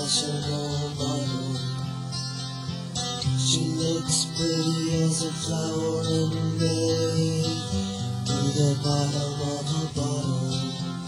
professional model. She looks pretty as a flower in May through the bottom of a bottle.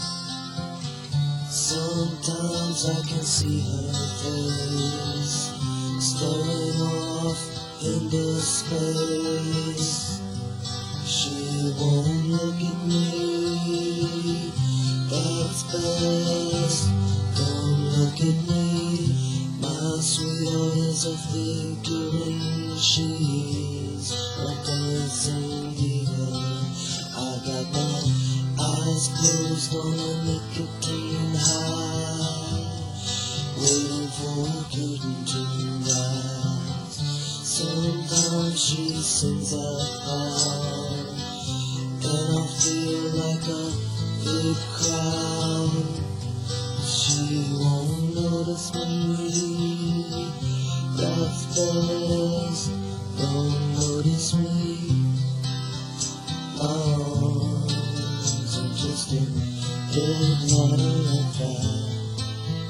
Sometimes I can see her face staring off into space. She won't look at me, that's best. Don't look at me, my sweetheart is a figurine. She's a dancing diva. I got my eyes closed on a nicotine high, waiting for a curtain to rise. Sometimes she sings out loud, and I feel like a big crowd. She won't notice me, that's best. Don't notice me. My arms are just a big matter of fact.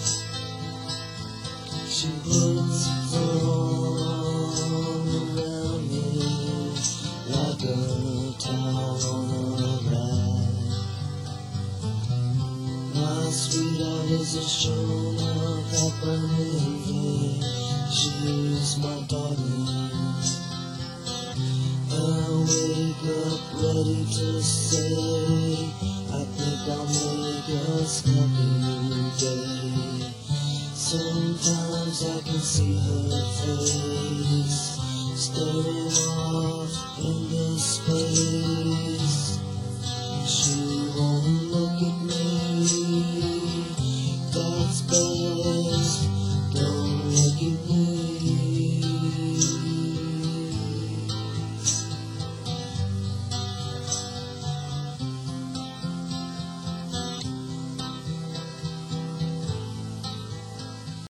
She puts her arm around me like a towel on a rag. My sweetheart is a show of happening. She's my darling. I wake up ready to say, I think I'll make us happy day. Sometimes I can see her face staring off into space.